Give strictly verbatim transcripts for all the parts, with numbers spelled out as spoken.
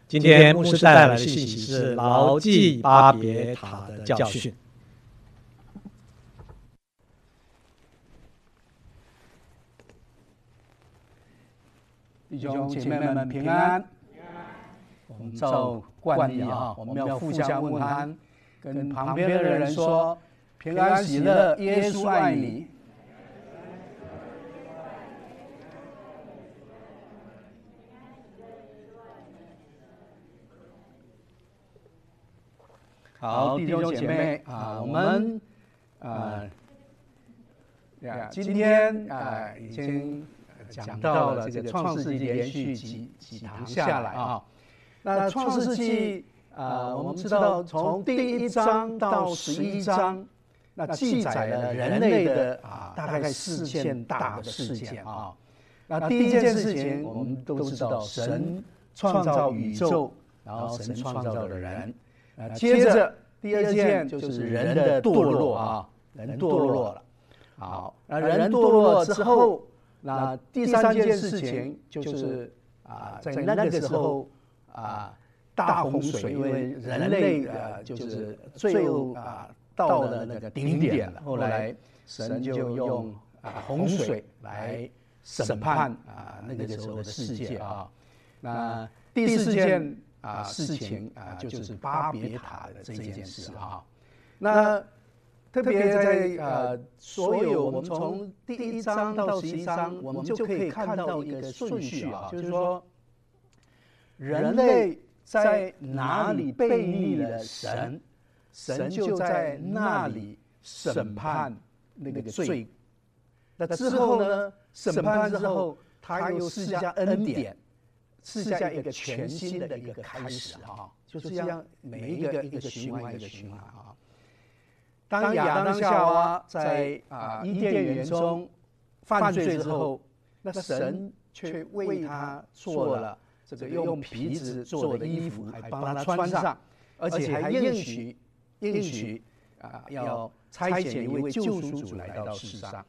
今天牧师带来的信息是牢记巴别塔的教训。 弟兄姐妹们平安。我们照惯例啊，我们要互相问安，跟旁边的人说平安喜乐，耶稣爱你。好，弟兄姐妹啊，我们呃呀，今天啊已经讲到了这个创世纪连续几几堂下来啊。那创世纪啊，我们知道从第一章到十一章，那记载了人类的啊大概四件大的事件啊。那第一件事情我们都知道，神创造宇宙，然后神创造了人。啊，接着第二件就是人的堕落啊，人堕落了。好，那人堕落之后，那第三件事情就是啊，在那个时候啊，大洪水，因为人类呃就是罪恶啊到了那个顶点了，后来神就用啊洪水来审判啊那个时候的世界啊。那第四件啊事情啊就是巴别塔的这件事啊。那特别在呃所有我们从第一章到十一章，我们就可以看到一个顺序啊，就是说人类在哪里背逆了神，神就在那里审判那个罪。那之后呢，审判之后，他又施加恩典，施加一个全新的一个开始啊，就是这样每一个一个循环一个循环啊。当亚当夏娃在啊伊甸园中犯罪之后，那神却为他做了这个用皮子做的衣服，还帮他穿上，而且还应许应许啊要差遣一位救赎主来到世上。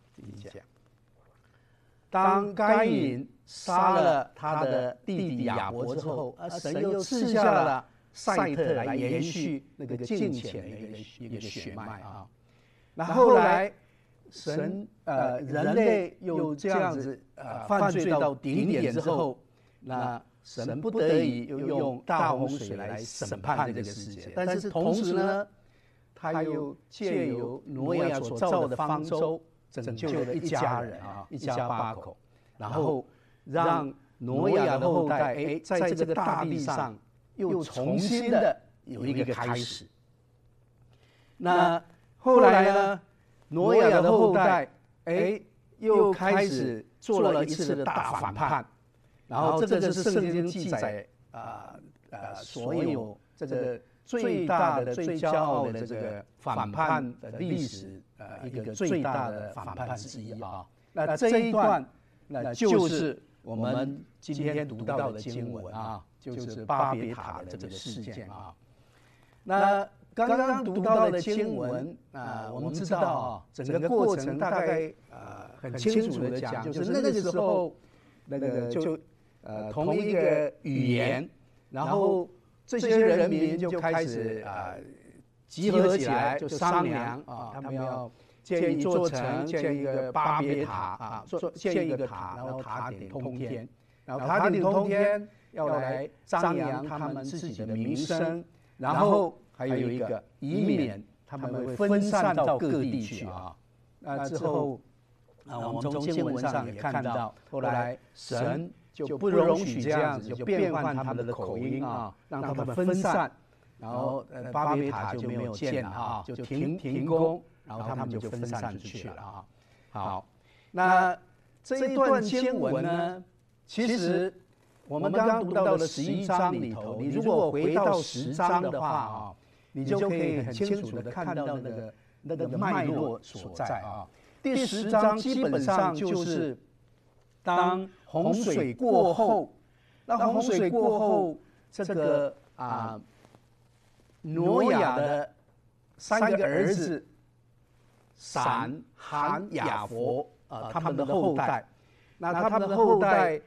当该隐杀了他的弟弟亚伯之后，而神又赐下了赛特来延续那个敬虔的一个一个血脉啊。那后来神呃人类又这样子呃犯罪到顶点之后，那神不得已又用大洪水来审判这个世界，但是同时呢，他又借由挪亚所造的方舟拯救了一家人啊，一家八口，然后让挪亚的后代哎在这个大地上又重新的有一个开始。那后来呢，挪亚的后代哎又开始做了一次的大反叛，然后这个是圣经记载啊呃所有这个最大的最骄傲的这个反叛的历史呃一个最大的反叛之一啊。那这一段那就是我们今天读到的经文啊，就是巴别塔的这个事件啊。那刚刚读到的经文啊，我们知道啊，整个过程大概啊很清楚的讲，就是那个时候那个就呃同一个语言，然后这些人民就开始啊集合起来，就商量啊，他们要建一座城，建一个巴别塔啊，做建一个塔，然后塔顶通天，然后塔顶通天要来张扬他们自己的名声，然后还有一个以免他们会分散到各地去啊。那之后啊，我们从经文上也看到，后来神就不容许这样子，就变换他们的口音啊，让他们分散，然后呃巴别塔就没有建了啊，就停停工，然后他们就分散出去了啊。好，那这一段经文呢，其实我们刚刚读到的十一章里头，你如果回到十章的话啊，你就可以很清楚的看到那个那个脉络所在啊。第十章基本上就是当洪水过后，那洪水过后，这个啊挪亚的三个儿子闪、含、雅弗啊，他们的后代，那他们的后代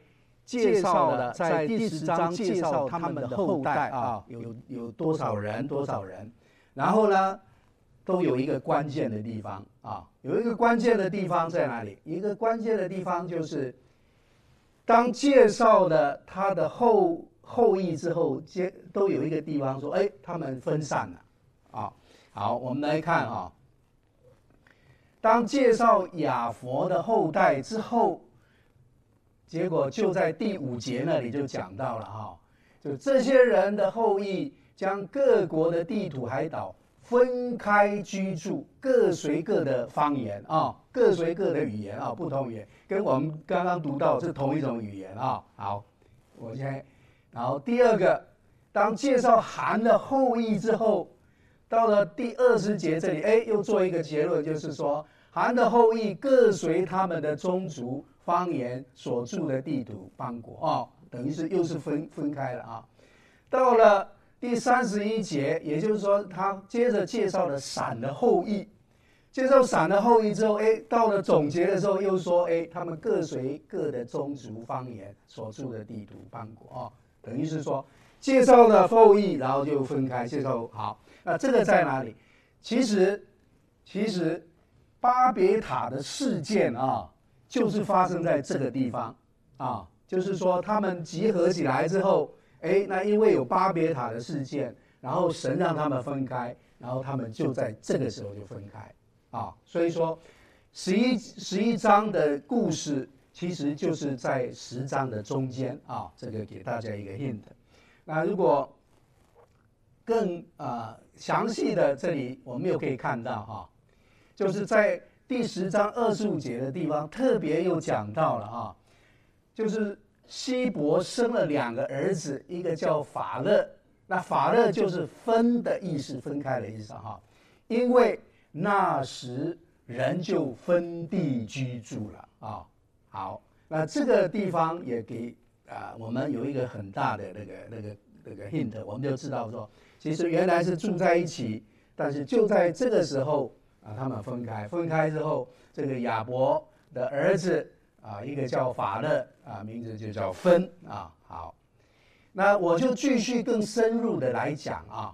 介绍了，在第十章介绍他们的后代啊，有有多少人多少人，然后呢，都有一个关键的地方啊，有一个关键的地方在哪里？一个关键的地方就是，当介绍了他的后后裔之后，接都有一个地方说，哎，他们分散了啊。好，我们来看啊，当介绍亚佛的后代之后。结果就在第五节那里就讲到了哈，就这些人的后裔将各国的地土海岛分开居住，各随各的方言啊，各随各的语言啊，不同语言，跟我们刚刚读到是同一种语言啊。好，我先，然后第二个，当介绍含的后裔之后，到了第二十节这里，哎，又做一个结论，就是说含的后裔各随他们的宗族。方言所住的地土邦国啊、哦，等于是又是分分开了啊。到了第三十一节，也就是说，他接着介绍了闪的后裔，介绍闪的后裔之后，哎，到了总结的时候又说，哎，他们各随各的宗族方言所住的地土邦国啊、哦，等于是说介绍了后裔，然后就分开介绍。好，那这个在哪里？其实，其实巴别塔的事件啊。就是发生在这个地方啊，就是说他们集合起来之后，哎，那因为有巴别塔的事件，然后神让他们分开，然后他们就在这个时候就分开啊。所以说，十一十一章的故事其实就是在十章的中间啊，这个给大家一个 hint。那如果更啊、呃、详细的，这里我们又可以看到哈、啊，就是在。第十章二十五节的地方特别又讲到了啊，就是希伯生了两个儿子，一个叫法勒，那法勒就是分的意思，分开的意思哈，因为那时人就分地居住了啊。好，那这个地方也给啊、呃、我们有一个很大的那个那个那个 hint， 我们就知道说，其实原来是住在一起，但是就在这个时候。啊，他们分开，分开之后，这个亚伯的儿子啊，一个叫法勒啊，名字就叫分啊。好，那我就继续更深入的来讲啊。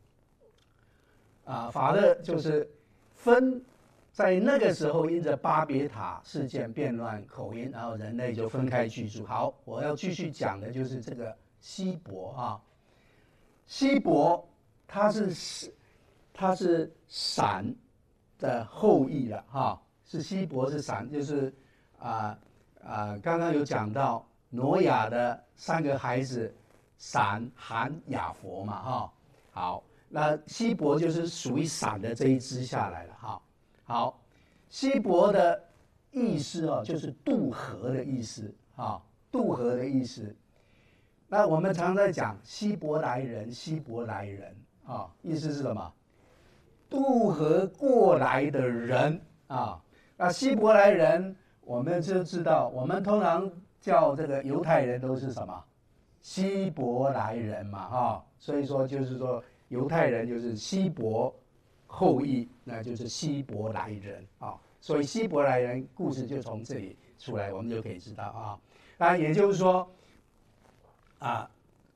啊，法勒就是分，在那个时候因着巴别塔事件变乱口音，然后人类就分开居住。好，我要继续讲的就是这个希伯啊，希伯他是他是闪。的后裔了哈，是希伯是闪，就是啊啊，刚刚有讲到挪亚的三个孩子，闪、含、雅弗嘛哈。好，那希伯就是属于闪的这一支下来了哈。好，希伯的意思哦，就是渡河的意思啊，渡河的意思。那我们常在讲希伯来人，希伯来人啊，意思是什么？渡河过来的人啊，那希伯来人，我们就知道，我们通常叫这个犹太人都是什么？希伯来人嘛，哈、哦，所以说就是说犹太人就是希伯后裔，那就是希伯来人啊、哦，所以希伯来人故事就从这里出来，我们就可以知道啊。那也就是说，啊，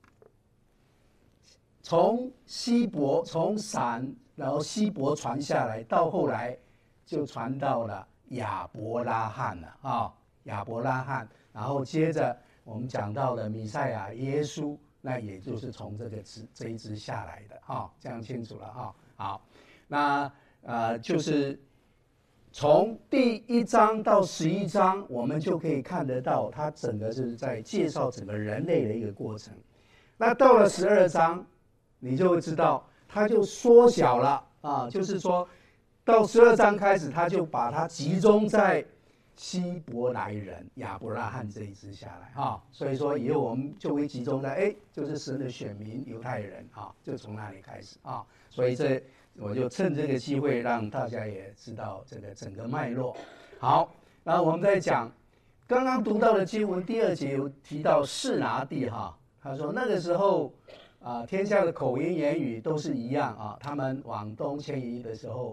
从希伯从闪。然后希伯传下来，到后来就传到了亚伯拉罕了啊、哦，亚伯拉罕，然后接着我们讲到了弥赛亚耶稣，那也就是从这个支这一支下来的啊、哦，这样清楚了啊、哦。好，那呃就是从第一章到十一章，我们就可以看得到，它整个是在介绍整个人类的一个过程。那到了十二章，你就会知道。它就缩小了啊，就是说到十二章开始，他就把它集中在希伯来人亚伯拉罕这一支下来啊，所以说以后我们就会集中在哎，就是神的选民犹太人啊，就从那里开始啊，所以这我就趁这个机会让大家也知道这个整个脉络。好，然后我们再讲刚刚读到的经文第二节有提到示拿地哈，他说那个时候。啊，天下的口音言语都是一样啊。他们往东迁移的时候，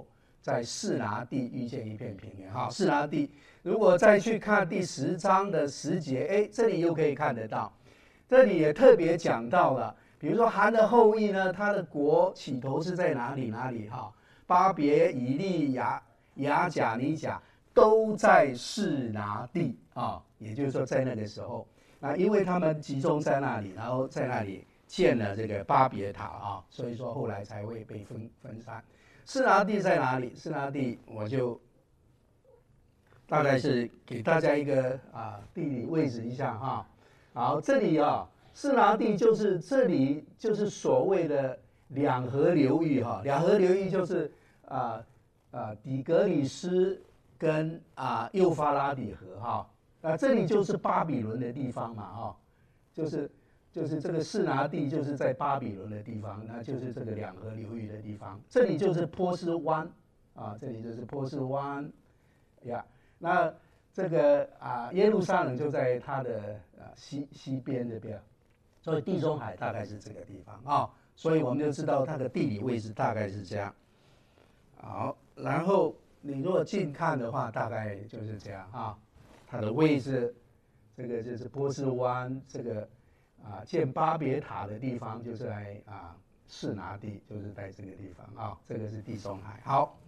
在示拿地遇见一片平原。好，示拿地，如果再去看第十章的十节，哎，这里又可以看得到，这里也特别讲到了，比如说韩的后裔呢，他的国起头是在哪里哪里哈？巴别、以利、亚亚甲、尼甲都在示拿地啊，也就是说在那个时候，那因为他们集中在那里，然后在那里建了这个巴别塔啊，所以说后来才会被分分散。示拿地在哪里？示拿地我就大概是给大家一个啊地理位置一下哈。好，这里啊，示拿地就是这里就是所谓的两河流域哈。两河流域就是啊啊底格里斯跟啊幼发拉底河哈。啊，这里就是巴比伦的地方嘛哈，就是就是这个示拿地就是在巴比伦的地方，那就是这个两河流域的地方。这里就是波斯湾啊，这里就是波斯湾呀。那这个啊，耶路撒冷就在它的啊西西边这边，所以地中海大概是这个地方啊，所以我们就知道它的地理位置大概是这样。好，然后你如果近看的话，大概就是这样啊，它的位置，这个就是波斯湾，这个啊建巴别塔的地方就是在啊示拿地，就是在这个地方啊，这个是地中海。好。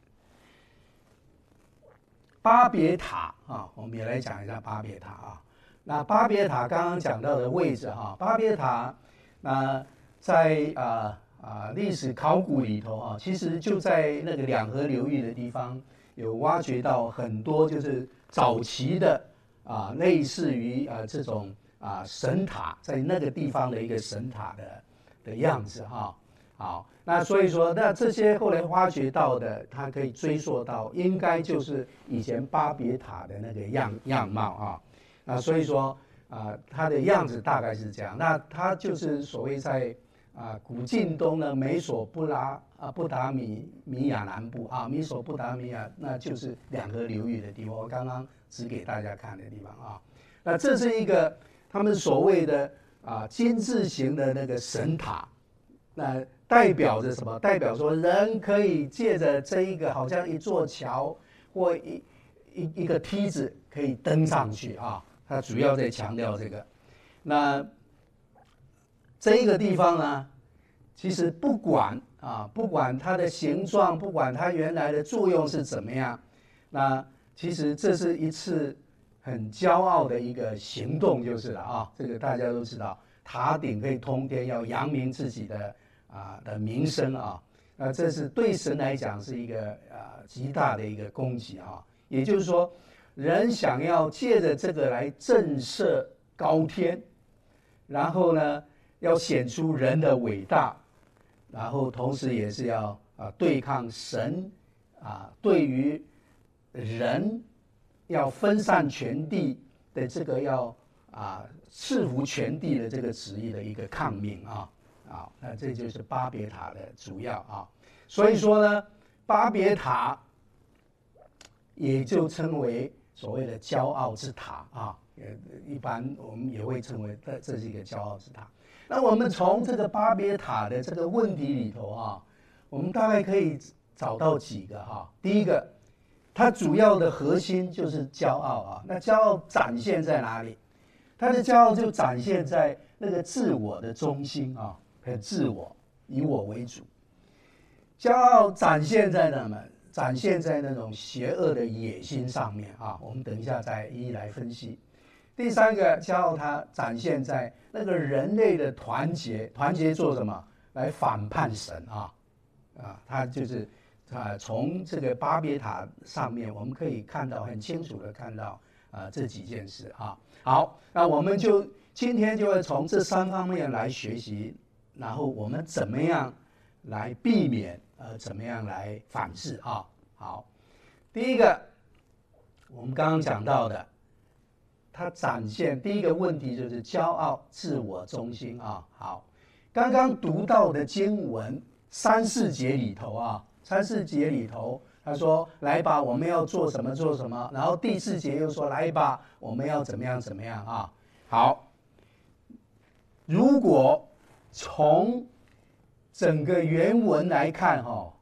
巴别塔啊，我们也来讲一下巴别塔啊。那巴别塔刚刚讲到的位置哈，巴别塔那在啊啊历史考古里头啊，其实就在那个两河流域的地方有挖掘到很多就是早期的啊类似于啊这种啊神塔，在那个地方的一个神塔的的样子哈。好，那所以说，那这些后来挖掘到的，它可以追溯到，应该就是以前巴别塔的那个样样貌啊。那所以说啊、呃，它的样子大概是这样。那它就是所谓在啊、呃、古近东的美索不拉啊布达米米亚南部啊，美索不达米亚那就是两河流域的地方。我刚刚指给大家看的地方啊。那这是一个他们所谓的啊金字形的那个神塔，那代表着什么？代表说人可以借着这一个好像一座桥或一一一个梯子可以登上去啊。它主要在强调这个。那这一个地方呢，其实不管啊，不管它的形状，不管它原来的作用是怎么样，那其实这是一次很骄傲的一个行动就是了啊。这个大家都知道，塔顶可以通天，要扬名自己的。啊的名声啊，那这是对神来讲是一个啊极大的一个攻击啊。也就是说，人想要借着这个来震慑高天，然后呢，要显出人的伟大，然后同时也是要啊对抗神啊对于人要分散全地的这个要啊赐福全地的这个旨意的一个抗命啊。啊，那这就是巴别塔的主要啊，所以说呢，巴别塔也就称为所谓的骄傲之塔啊，也一般我们也会称为这这是一个骄傲之塔。那我们从这个巴别塔的这个问题里头啊，我们大概可以找到几个哈。第一个，它主要的核心就是骄傲啊，那骄傲展现在哪里？它的骄傲就展现在那个自我的中心啊。很自我，以我为主，骄傲展现在哪么？展现在那种邪恶的野心上面啊。我们等一下再一一来分析。第三个，骄傲它展现在那个人类的团结，团结做什么？来反叛神啊啊！它就是啊，从这个巴别塔上面，我们可以看到很清楚的看到啊这几件事啊。好，那我们就今天就会从这三方面来学习。然后我们怎么样来避免呃，怎么样来反制啊？好，第一个，我们刚刚讲到的，它展现第一个问题就是骄傲、自我中心啊。好，刚刚读到的经文三四节里头啊，三四节里头他说来吧，我们要做什么做什么，然后第四节又说来吧，我们要怎么样怎么样啊？好，如果从整个原文来看哈，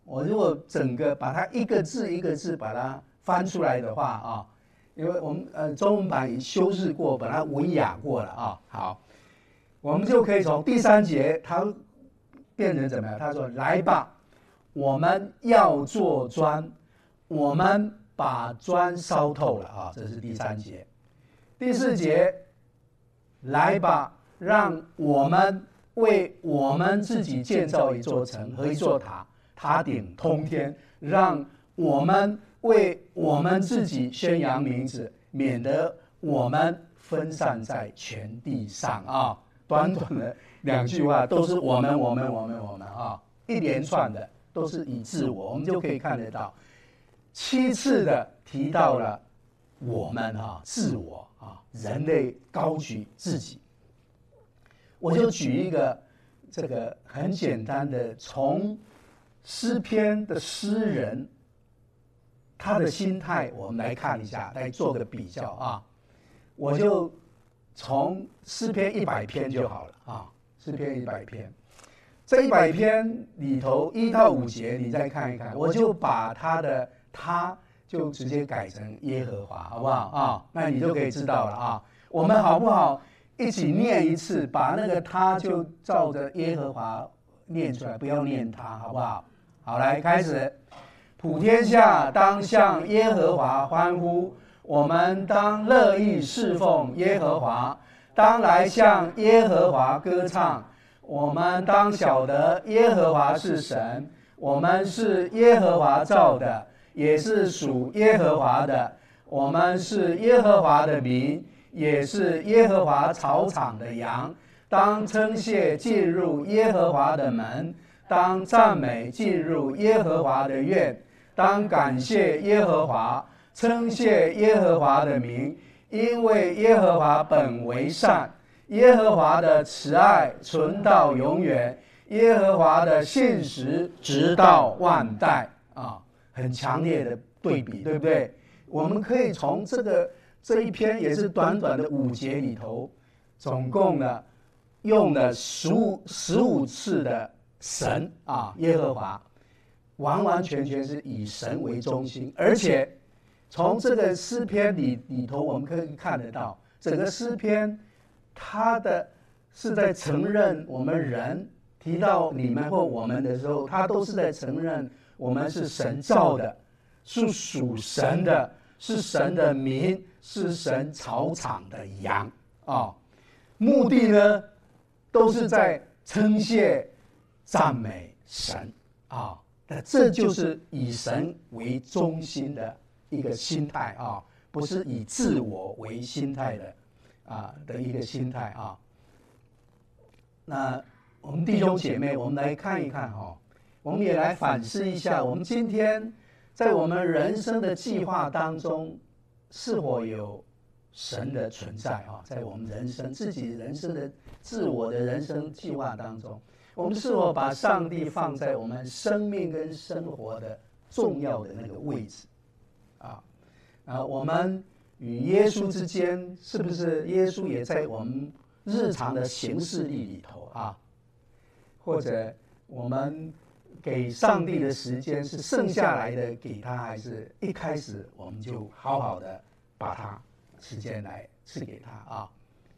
我如果整个把它一个字一个字把它翻出来的话啊，因为我们呃中文版已修饰过，把它文雅过了啊。好，我们就可以从第三节它变成怎么样？他说：“来吧，我们要做砖，我们把砖烧透了啊。”这是第三节。第四节，来吧，让我们为我们自己建造一座城和一座塔，塔顶通天，让我们为我们自己宣扬名字，免得我们分散在全地上啊。短短的两句话都是我们我们我们我们啊，一连串的都是以自我，我们就可以看得到，七次的提到了我们啊，自我啊，人类高举自己。我就举一个这个很简单的，从诗篇的诗人他的心态，我们来看一下，来做个比较啊。我就从诗篇一百篇就好了啊，诗篇一百篇，这一百篇里头一到五节，你再看一看，我就把他的他就直接改成耶和华，好不好啊？那你就可以知道了啊。我们好不好一起念一次，把那个他就照着耶和华念出来，不要念他，好不好？好，来开始。普天下当向耶和华欢呼，我们当乐意侍奉耶和华，当来向耶和华歌唱。我们当晓得耶和华是神，我们是耶和华造的，也是属耶和华的。我们是耶和华的民，也是耶和华草场的羊。当称谢进入耶和华的门，当赞美进入耶和华的院。当感谢耶和华，称谢耶和华的名，因为耶和华本为善，耶和华的慈爱存到永远，耶和华的信实直到万代啊，很强烈的对比，对不对？我们可以从这个这一篇也是短短的五节里头，总共呢用了十五十五次的神啊，耶和华。完完全全是以神为中心，而且从这个诗篇里里头，我们可以看得到，整个诗篇它的是在承认我们人提到你们或我们的时候，它都是在承认我们是神造的，是属神的，是神的民，是神草场的羊啊、哦。目的呢，都是在称谢、赞美神啊。哦，那这就是以神为中心的一个心态啊，不是以自我为心态的啊的一个心态啊。那我们弟兄姐妹，我们来看一看哈，我们也来反思一下，我们今天在我们人生的计划当中，是否有神的存在啊？在我们人生自己人生的自我的人生计划当中。我们是否把上帝放在我们生命跟生活的重要的那个位置啊？啊，我们与耶稣之间，是不是耶稣也在我们日常的行事历里头啊？或者我们给上帝的时间是剩下来的给他，还是一开始我们就好好的把他时间来赐给他啊？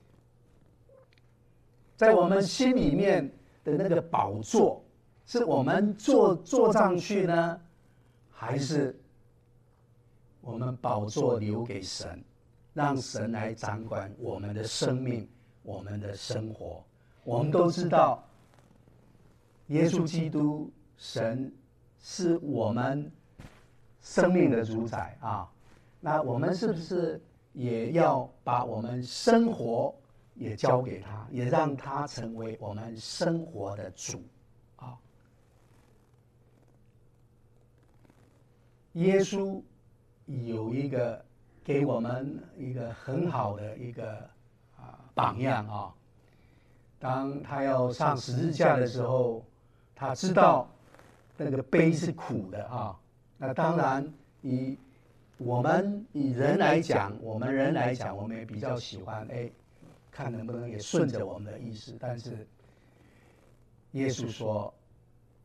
在我们心里面的那个宝座，是我们坐坐上去呢，还是我们宝座留给神，让神来掌管我们的生命，我们的生活？我们都知道，耶稣基督，神是我们生命的主宰啊。那我们是不是也要把我们生活也交给他，也让他成为我们生活的主啊？耶稣有一个给我们一个很好的一个啊榜样啊。当他要上十字架的时候，他知道那个悲是苦的啊。那当然以我们以人来讲，我们人来讲，我们也比较喜欢哎。看能不能也顺着我们的意思，但是耶稣说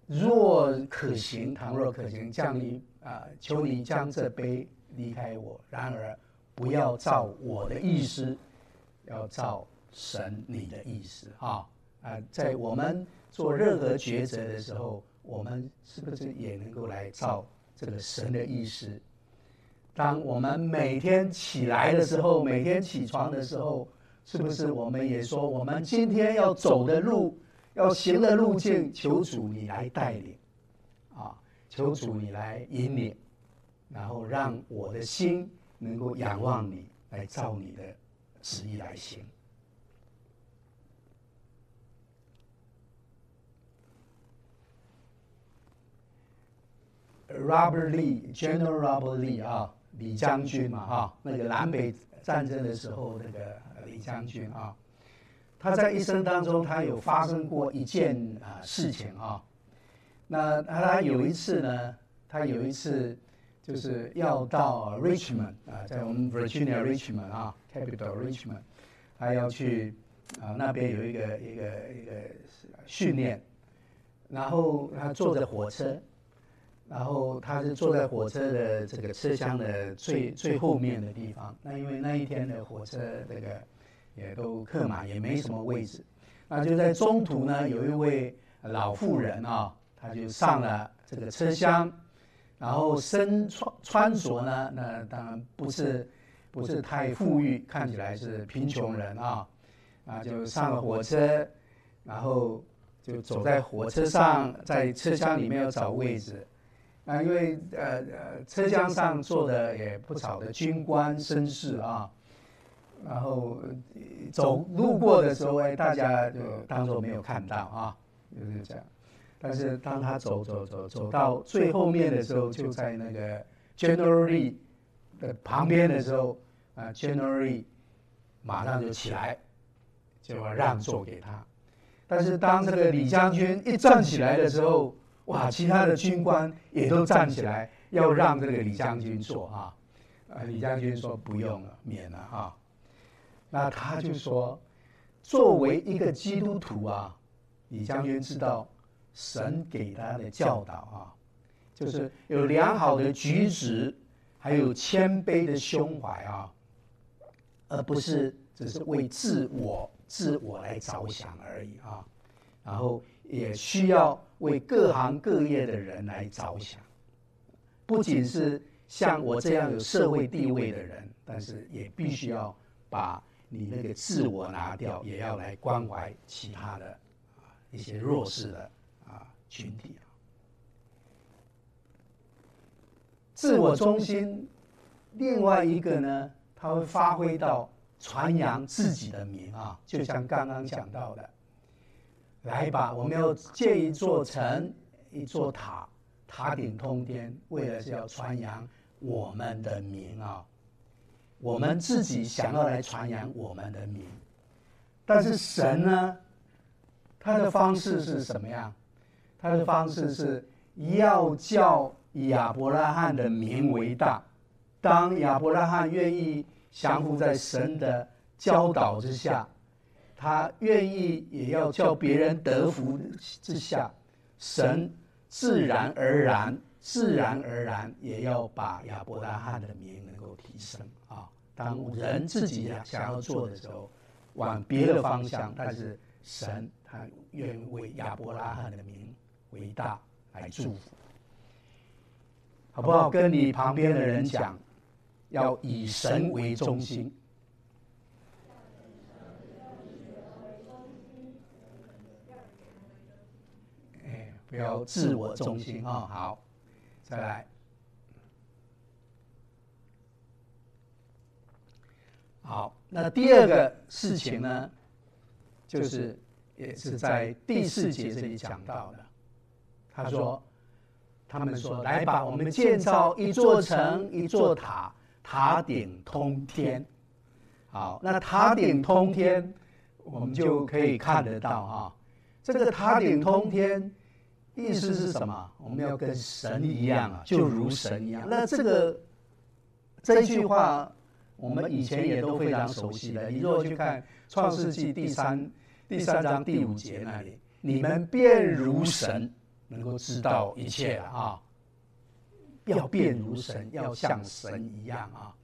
若可行，倘若可行，降你啊、呃，求你将这杯离开我。然而不要照我的意思，要照神你的意思啊啊、呃！在我们做任何抉择的时候，我们是不是也能够来照这个神的意思？当我们每天起来的时候，每天起床的时候，是不是我们也说，我们今天要走的路，要行的路径，求主你来带领，啊，求主你来引领，然后让我的心能够仰望你，来照你的旨意来行。Robert Lee，General Robert Lee 啊，李将军嘛哈，那个南北战争的时候，那个李将军啊，他在一生当中，他有发生过一件啊事情啊。那他有一次呢，他有一次就是要到 Richmond 啊，在我们 Virginia Richmond 啊 ，Capital Richmond， 他要去啊那边有一个一个一个训练，然后他坐着火车。然后他是坐在火车的这个车厢的最最后面的地方。那因为那一天的火车这个也都客满，也没什么位置。那就在中途呢，有一位老妇人啊，她就上了这个车厢，然后身穿穿着呢，那当然不是不是太富裕，看起来是贫穷人啊，啊就上了火车，然后就走在火车上，在车厢里面要找位置。那因为呃呃车厢上坐的也不少的军官绅士啊，然后走路过的时候，哎，大家就当作没有看到啊，就是这样。但是当他走走走走到最后面的时候，就在那个 General Lee 的旁边的时候，啊 ，General Lee 马上就起来，就要让座给他。但是当这个李将军一站起来的时候，哇！其他的军官也都站起来，要让这个李将军坐啊。啊，李将军说不用了，免了啊。那他就说，作为一个基督徒啊，李将军知道神给他的教导啊，就是有良好的举止，还有谦卑的胸怀啊，而不是只是为自我自我来着想而已啊。然后也需要为各行各业的人来着想，不仅是像我这样有社会地位的人，但是也必须要把你那个自我拿掉，也要来关怀其他的啊一些弱势的啊群体。自我中心，另外一个呢，它会发挥到传扬自己的名啊，就像刚刚讲到的。来吧，我们要建一座城，一座塔，塔顶通天，为了是要传扬我们的名啊。我们自己想要来传扬我们的名，但是神呢，他的方式是什么样？他的方式是要叫亚伯拉罕的名为大。当亚伯拉罕愿意降服在神的教导之下，他愿意也要叫别人得福之下，神自然而然、自然而然也要把亚伯拉罕的名能够提升啊。当人自己想要做的时候，往别的方向，但是神他愿为亚伯拉罕的名为大来祝福，好不好？跟你旁边的人讲，要以神为中心。不要自我中心啊！好，再来。好，那第二个事情呢，就是也是在第四节这里讲到的。他说，他们说：“来吧，我们建造一座城，一座塔，塔顶通天。”好，那塔顶通天，我们就可以看得到啊。这个塔顶通天。意思是什么？我们要跟神一样啊，就如神一样。那这个这句话，我们以前也都非常熟悉的。你如果去看《创世纪》第三第三章第五节那里，你们便如神， 能够知道一切了啊，要变如神，要像神一样啊。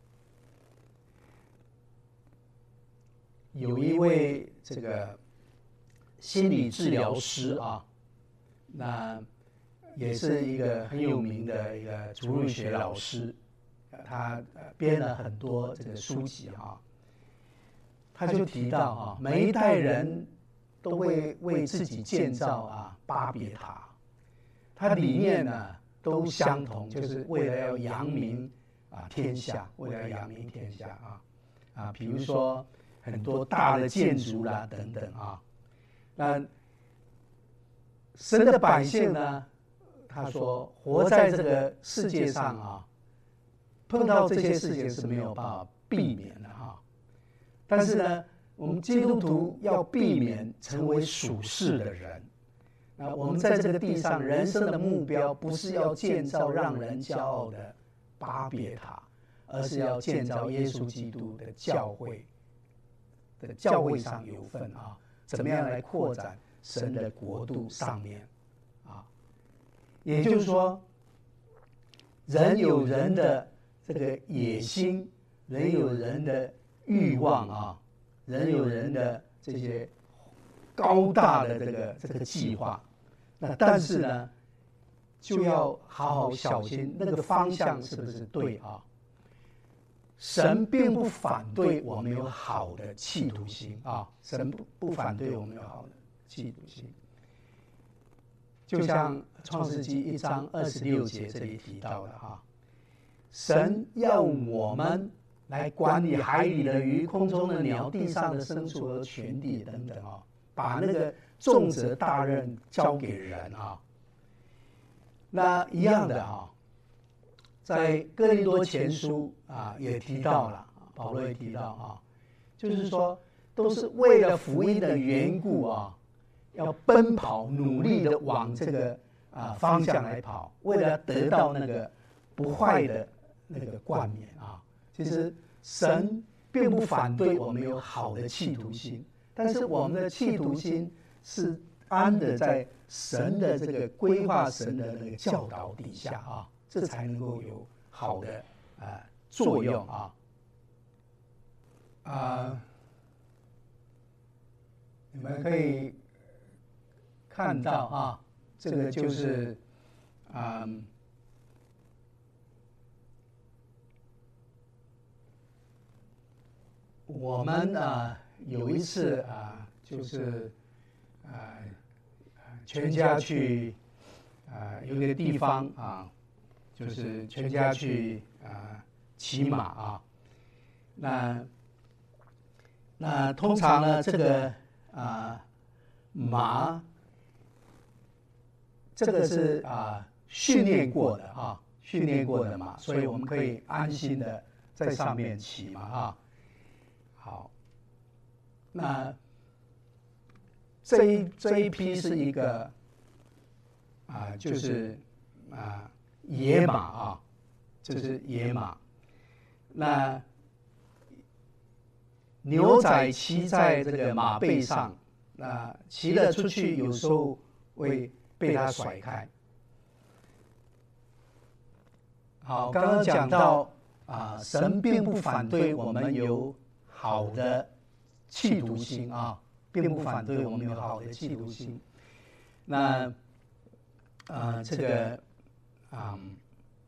有一位这个心理治疗师啊，那也是一个很有名的一个主日学老师，他编了很多这个书籍啊。他就提到啊，每一代人都会为自己建造啊巴别塔，他理念呢都相同，就是为了要扬名啊天下，为了要扬名天下啊啊，比如说很多大的建筑啦等等啊，那神的百姓呢，他说活在这个世界上啊，碰到这些事情是没有办法避免的哈。但是呢，我们基督徒要避免成为属世的人。那我们在这个地上，人生的目标不是要建造让人骄傲的巴别塔，而是要建造耶稣基督的教会。的教会上有份啊，怎么样来扩展神的国度上面啊？也就是说，人有人的这个野心，人有人的欲望啊，人有人的这些高大的这个这个计划，那但是呢，就要好好小心那个方向是不是对啊？神并不反对我们有好的企图心啊，神不不反对我们有好的企图心。就像创世纪一章二十六节这里提到的哈，神要我们来管理海里的鱼、空中的鸟、地上的牲畜和全地等等啊，把那个重责大任交给人啊。那一样的啊。在哥林多前书啊也提到了，保罗也提到啊，就是说都是为了福音的缘故啊，要奔跑努力的往这个啊方向来跑，为了得到那个不坏的那个冠冕啊。其实神并不反对我们有好的企图心，但是我们的企图心是安的在神的这个规划、神的那个教导底下啊。这才能够有好的呃作用啊啊、呃！你们可以看到啊，这个就是啊、呃，我们啊有一次啊，就是啊、呃、全家去啊、呃、有一个地方啊。就是全家去啊骑马啊，那那通常呢，这个啊马，这个是啊训练过的啊，训练过的马，所以我们可以安心的在上面骑嘛啊。好，那这一这一批是一个啊，就是啊。野马啊，这是野马。那牛仔骑在这个马背上，那骑了出去，有时候会被它甩开。好，刚刚讲到啊，神并不反对我们有好的企图心啊，并不反对我们有好的企图心。那啊，这个。嗯，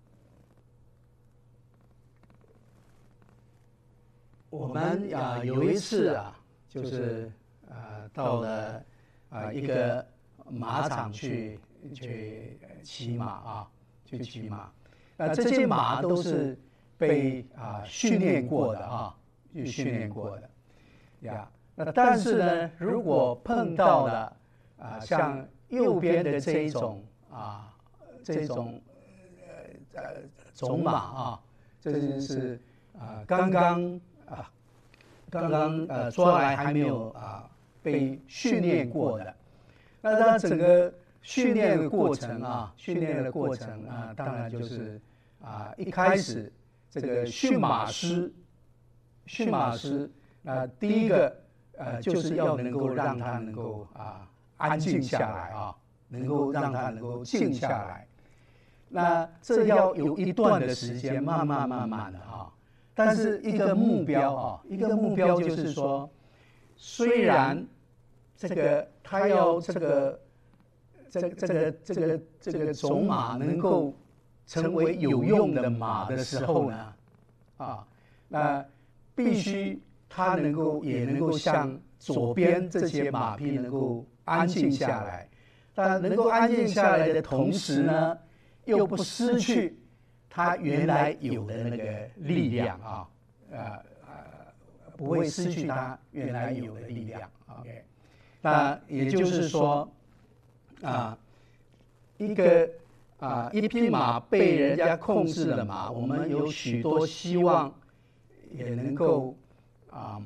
我们啊有一次啊，就是啊到了啊一个马场去去骑马啊，去骑马。那这些马都是被啊训练过的啊，去训练过的呀。那但是呢，如果碰到了啊像右边的这一种啊这种。呃，种马啊，这就是啊，刚刚啊，刚刚呃抓来还没有啊被训练过的。那它整个训练的过程啊，训练的过程啊，当然就是啊一开始这个驯马师，驯马师啊，第一个呃就是要能够让它能够啊安静下来啊， 能够让它能够静下来。那这要有一段的时间，慢慢慢慢的啊。但是一个目标啊，一个目标就是说，虽然这个他要这个这个这个这个这个种马能够成为有用的马的时候呢，啊，那必须他能够也能够像左边这些马匹能够安静下来，但能够安静下来的同时呢，又不失去他原来有的那个力量啊，呃呃，不会失去他原来有的力量。OK， 那也就是说，啊，一个啊一匹马被人家控制的马，我们有许多希望也能够啊。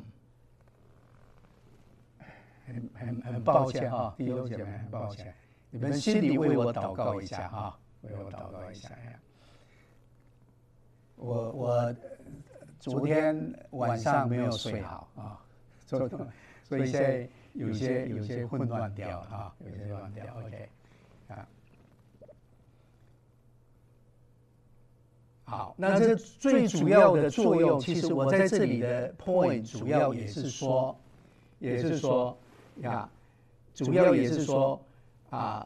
很很很抱歉啊，弟兄姐妹，很抱歉，你们心里为我祷告一下啊，为我祷告一下。我我昨天晚上没有睡好啊，所所以现在有些有些混乱掉了啊，有些混乱掉。OK， 啊，好，那这最主要的作用，其实我在这里的 point 主要也是说，也是说。呀，主要也是说啊，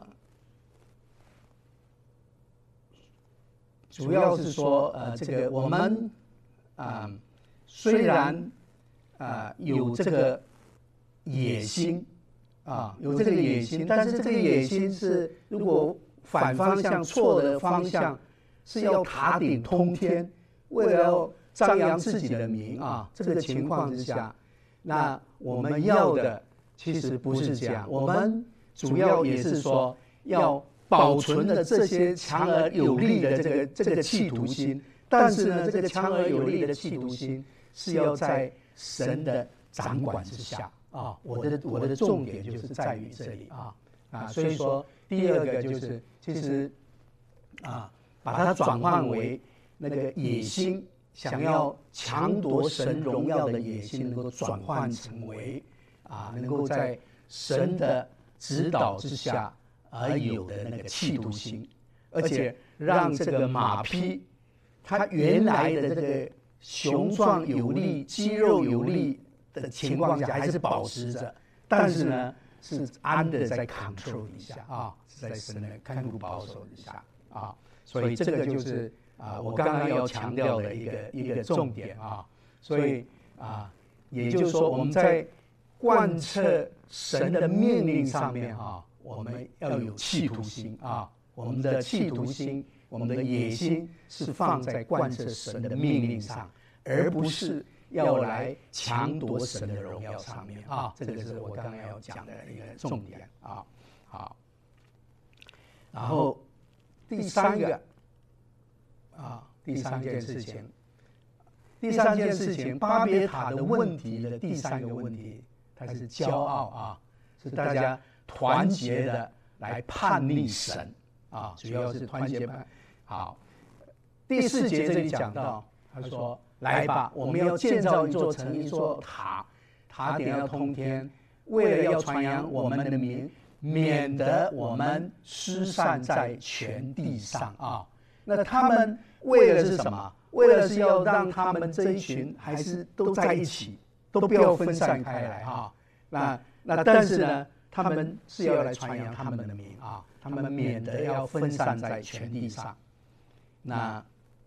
主要是说呃，这个我们啊，虽然啊有这个野心啊，有这个野心，但是这个野心是如果反方向错的方向是要塔顶通天，为了张扬自己的名啊，这个情况之下，那我们要的。其实不是这样，我们主要也是说要保存的这些强而有力的这个这个企图心，但是呢，这个强而有力的企图心是要在神的掌管之下啊。我的我的重点就是在于这里啊啊，所以说第二个就是其实啊，把它转换为那个野心，想要强夺神荣耀的野心，能够转换成为。啊，能够在神的指导之下而有的那个企图心，而且让这个马匹，它原来的这个雄壮有力、肌肉有力的情况下还是保持着，但是呢，是安的在 control 底下啊，是在神的看顾保守之下啊，所以这个就是啊，我刚刚要强调的一个一个重点啊，所以啊，也就是说我们在贯彻神的命令上面啊，我们要有企图心啊，我们的企图心，我们的野心是放在贯彻神的命令上，而不是要来强夺神的荣耀上面啊。这个是我刚刚要讲的一个重点啊。好，然后第三个啊，第三件事情，第三件事情，巴别塔的问题的第三个问题。它是骄傲啊，是大家团结的来叛逆神啊，主要是团结叛。好，第四节这里讲到，他说：“来吧，我们要建造一座城，一座塔，塔顶要通天，为了要传扬我们的名，免得我们失散在全地上啊。”那他们为了是什么？为了是要让他们这一群还是都在一起。都不要分散开来啊！那那但是呢，他们是要来传扬他们的名啊，他们免得要分散在全地上。那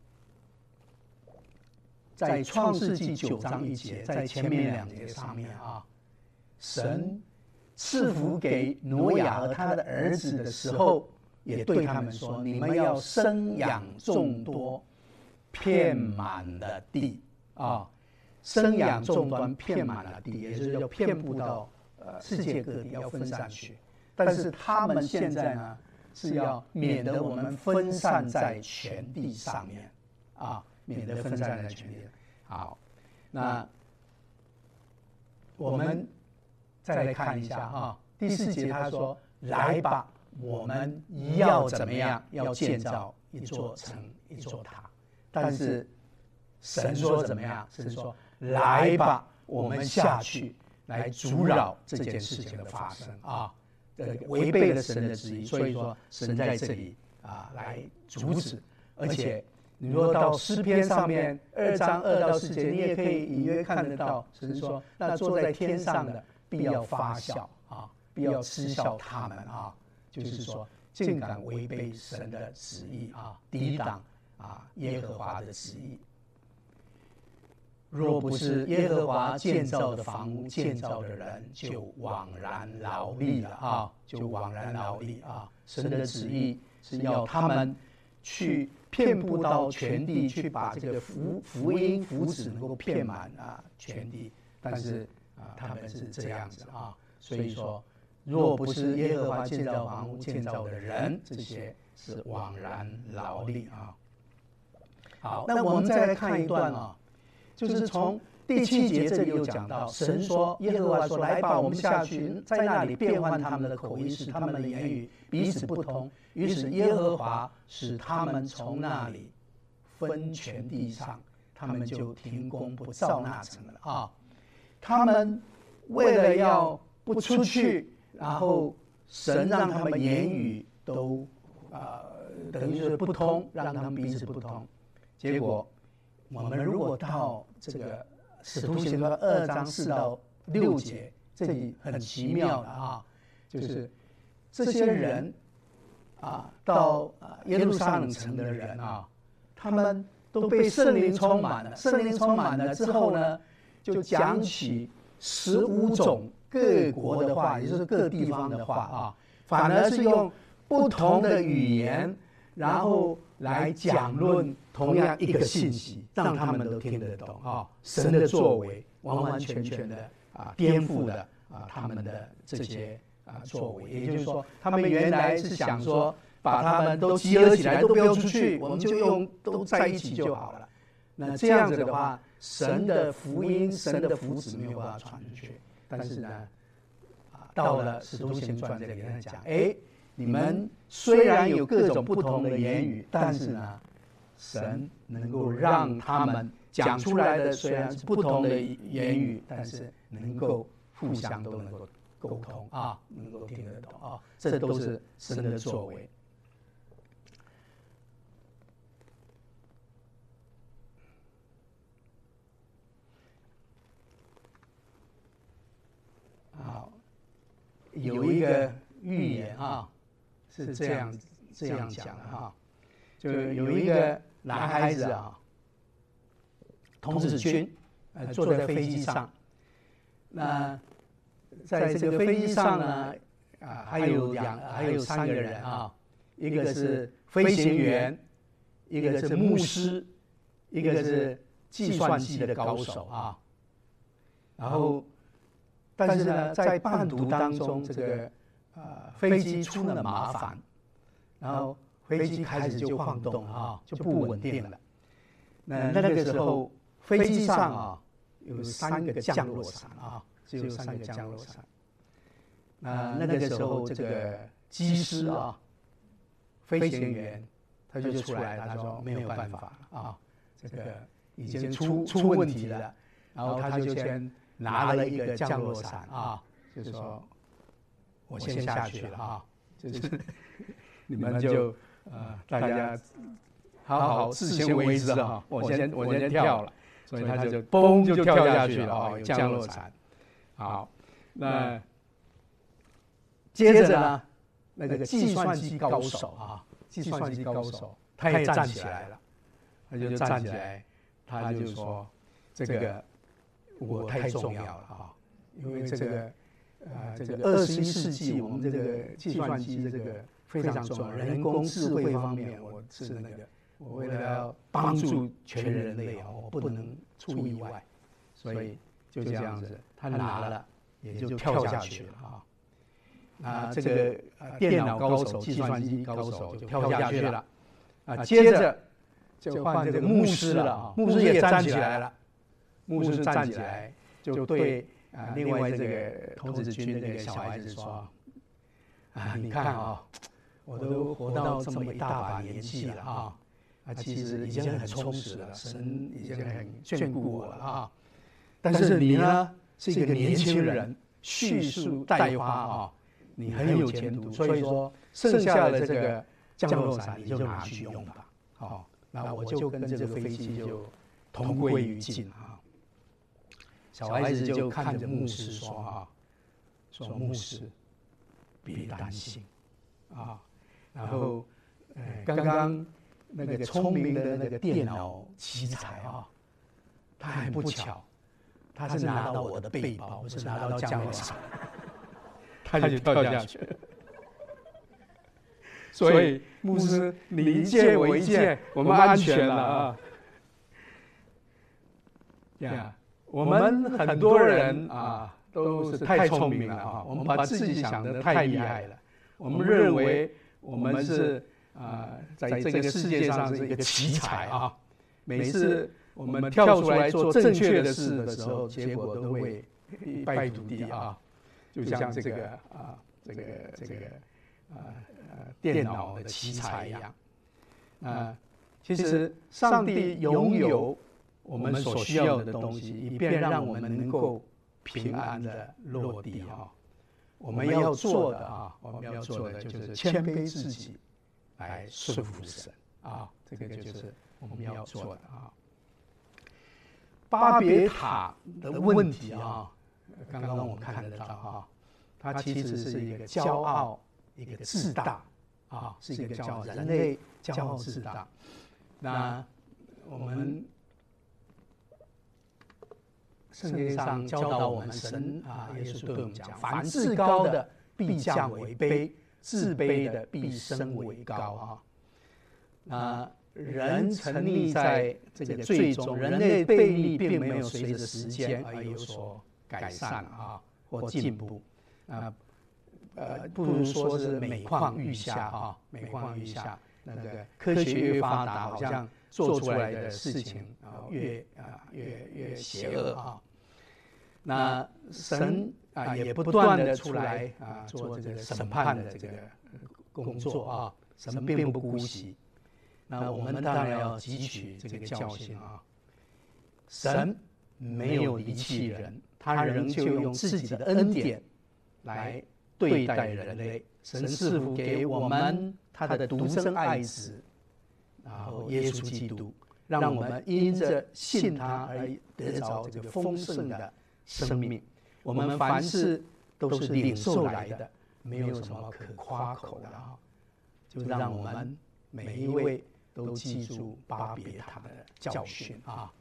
在创世纪九章一节，在前面两节上面啊，神赐福给挪亚和他的儿子的时候，也对他们说：“你们要生养众多，遍满了地啊。”生养众多，遍满了地，也就是要遍布到呃世界各地，要分散去。但是他们现在呢，是要免得我们分散在全地上面啊，免得分散在全地。好，那我们再来看一下啊，第四节他说：“来吧，我们要怎么样？要建造一座城，一座塔。”但是神说怎么样？神说。来吧，我们下去来阻扰这件事情的发生啊！ 的违背了神的旨意，所以说神在这里啊来阻止。而且你若到诗篇上面二章二到四节，你也可以隐约看得到，神说那坐在天上的必要发笑啊，必要嗤笑他们啊，就是说竟敢违背神的旨意啊，抵挡啊耶和华的旨意。若不是耶和华建造的房屋，建造的人就枉然劳力了啊，就枉然劳力啊。神的旨意是要他们去遍布到全地，去把这个福福音福祉能够遍满啊全地。但是啊，他们是这样子啊，所以说，若不是耶和华建造房屋，建造的人，这些是枉然劳力啊。好，那我们再来看一段啊。就是从第七节这里有讲到，神说耶和华说来吧，我们下去，在那里变换他们的口音，使他们的言语彼此不同。于是耶和华使他们从那里分全地上，他们就停工不造那城了啊。他们为了要不出去，然后神让他们言语都啊、呃、等于是不通，让他们彼此不通，结果。我们如果到这个使徒行传二章四到六节，这里很奇妙的啊，就是这些人啊，到耶路撒冷城的人啊，他们都被圣灵充满了。圣灵充满了之后呢，就讲起十五种各国的话，也就是各地方的话啊，反而是用不同的语言，然后来讲论同样一个信息，让他们都听得懂啊！神的作为完完全全的啊颠覆了啊他们的这些啊作为，也就是说，他们原来是想说把他们都集合起来，都不要出去，我们就用都在一起就好了。那这样子的话，神的福音、神的福祉没有办法传出去。但是呢，啊，到了使徒行传这里来讲，哎。你们虽然有各种不同的言语，但是呢，神能够让他们讲出来的虽然是不同的言语，但是能够互相都能够沟通啊，能够听得懂啊，这都是神的作为。好，有一个寓言啊。是这样这样讲的哈，就有一个男孩子啊，童子军，呃，坐在飞机上。那在这个飞机上呢，啊，还有两还有三个人啊，一个是飞行员，一个是牧师，一个是计算机的高手啊。然后，但是呢，在半途当中，这个。呃，飞机出了麻烦，然后飞机开始就晃动啊，就不稳定了。那那个时候，飞机上啊有三个降落伞啊，只有三个降落伞。那那个时候，这个机师啊，飞行员他就出来，他说没有办法啊，这个已经出出问题了。然后他就先拿了一个降落伞啊，就是说。我先下去了啊，就是你们就呃大家好好自行为之哈，我先我先跳了，所以他就嘣就跳下去了啊，有降落伞。好，那接着呢，那个计算机高手啊，计算机高手他也站起来了，他就站起来，他就说这个我太重要了啊，因为这个。呃，这个二十一世纪，我们这个计算机这个非常重要，人工智慧方面，我是那个，我为了要帮助全人类啊，我不能出意外，所以就这样子，他拿了也就跳下去了啊。那这个呃电脑高手、计算机高手就跳下去了，啊，接着就换这个牧师了啊，牧师也站起来了，牧师站起来就对。啊，另外这个童子军那个小孩子说：“啊，你看啊，我都活到这么一大把年纪了啊，啊，其实已经很充实了，神已经很眷顾我了啊。但是你呢，是一个年轻人，蓄势待发啊， 你很有前途，所以说剩下的这个降落伞你就拿去用吧。好，那我就跟这个飞机就同归于尽啊。小孩子就看着牧师说啊，说牧师别担心啊。然后，呃，刚刚那个聪明的那个电脑奇才啊，他很不巧，他是拿到我的背包，不是拿到降落伞，他就跳下去。所以牧师，你一件我一件，我们安全了啊。呀，我们很多人啊都是太聪明了啊，我们把自己想得太厉害了，我们认为我们是啊、呃，在这个世界上是一个奇才啊。每次我们跳出来做正确的事的时候，结果都会一败涂地啊。就像这个啊，这个这个啊呃电脑的奇才一样。啊，其实上帝拥有我们所需要的东西，以便让我们能够平安的落地啊。我们要做的啊，我们要做的就是谦卑自己，来顺服神啊。这个就是我们要做的啊。巴别塔的问题啊，刚刚我们看得到啊，它其实是一个骄傲，一个自大啊，是一个骄傲，人类骄傲自大。那我们圣经上教导我们，神啊，耶稣对我们讲：凡自高的必降为卑，自卑的必升为高啊。那人沉溺在这个罪中，人类悖逆并没有随着时间而有所改善啊或进步啊，呃，不如说是每况愈下啊，每况愈下。那个科学越发达，好像做出来的事情啊越啊越越邪恶啊。那神啊也不断的出来啊做这个审判的这个工作啊，神并不姑息。那我们当然要汲取这个教训啊。神没有离弃人，他仍旧用自己的恩典来对待人类。神赐福给我们他的独生爱子，然后耶稣基督，让我们因着信他而得着这个丰盛的生命。我们凡事都是领受来的，没有什么可夸口的啊！就让我们每一位都记住巴别塔的教训啊！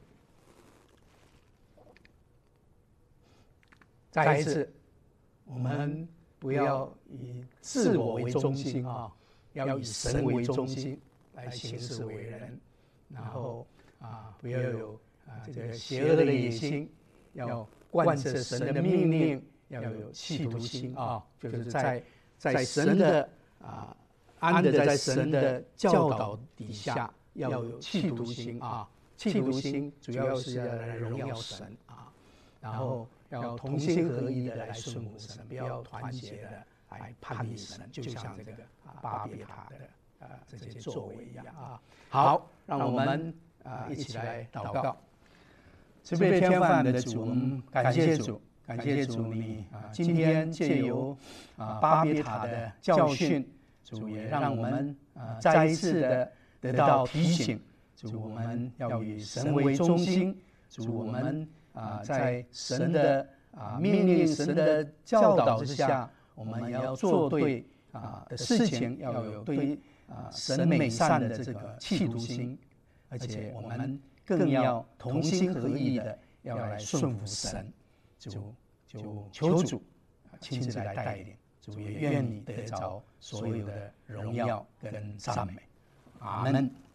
再一次，我们不要以自我为中心啊，要以神为中心来行事为人。然后啊，不要有啊这个邪恶的野心，要贯彻神的命令，要有企图心啊，就是在在神的啊安得在神的教导底下，要有企图心啊。企图心主要是要来荣耀神啊，然后要同心合一的来顺服神，不要团结的来叛逆神，就像这个啊巴别塔的啊这些作为一样啊。好，让我们啊一起来祷告。慈悲天父的主，我们感谢主，感谢主你啊今天借由啊巴别塔的教训，主也让我们啊再一次的得到提醒，主我们要以神为中心，主我们啊在神的啊命令、神的教导之下，我们也要做对啊的事情，要有对啊神美善的这个企图心，而且我们更要同心合意的要来顺服神。主就求主亲自来带领，主也愿你得着所有的荣耀跟赞美。阿们。